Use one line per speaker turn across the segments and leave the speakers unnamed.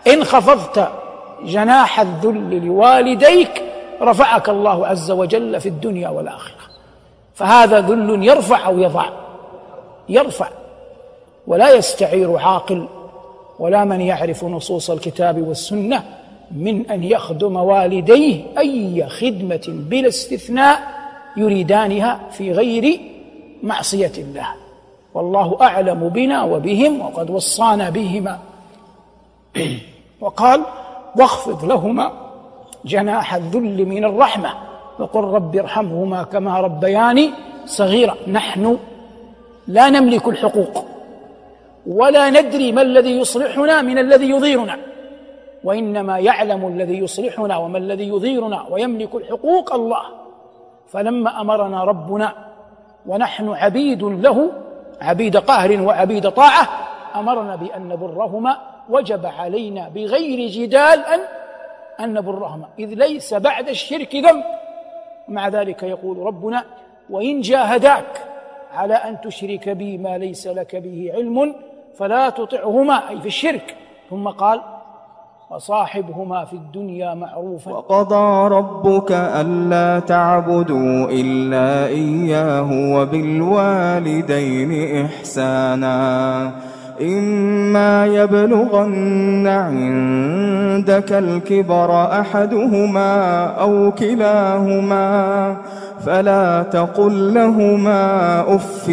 إن خفضت جناح الذل لوالديك رفعك الله عز وجل في الدنيا والآخرة. فهذا ذل يرفع أو يضع؟ يرفع. ولا يستعير عاقل ولا من يعرف نصوص الكتاب والسنة من أن يخدم والديه أي خدمة بلا استثناء يريدانها في غير معصية الله، والله أعلم بنا وبهم وقد وصانا بهما. وقال: واخفض لهما جناح الذل من الرحمة وقل رب ارحمهما كما ربياني صغيرا. نحن لا نملك الحقوق ولا ندري ما الذي يصلحنا من الذي يضيرنا، وإنما يعلم الذي يصلحنا وما الذي يضيرنا ويملك الحقوق الله. فلما أمرنا ربنا ونحن عبيد له، عبيد قهر وعبيد طاعة، أمرنا بأن نبرهما، وجب علينا بغير جدال أن نبرهما، إذ ليس بعد الشرك ذنب. ومع ذلك يقول ربنا: وإن جاهداك على أن تشرك بي ما ليس لك به علم فلا تطعهما، أي في الشرك. ثم قال: وصاحبهما في الدنيا معروفا.
وقضى ربك ألا تعبدوا إلا إياه وبالوالدين إحسانا إما يبلغن عندك الكبر أحدهما أو كلاهما فلا تقل لهما أف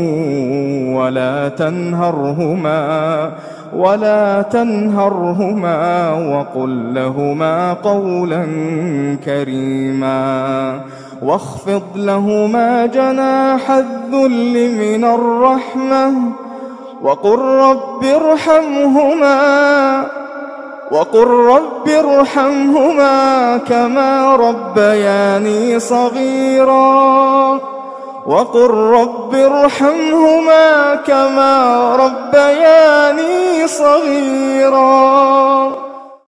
ولا تنهرهما وقل لهما قولا كريما واخفض لهما جناح الذل من الرحمة وقل رب ارحمهما كما ربياني صغيرا وقل رب ارحمهما كما ربياني صغيرا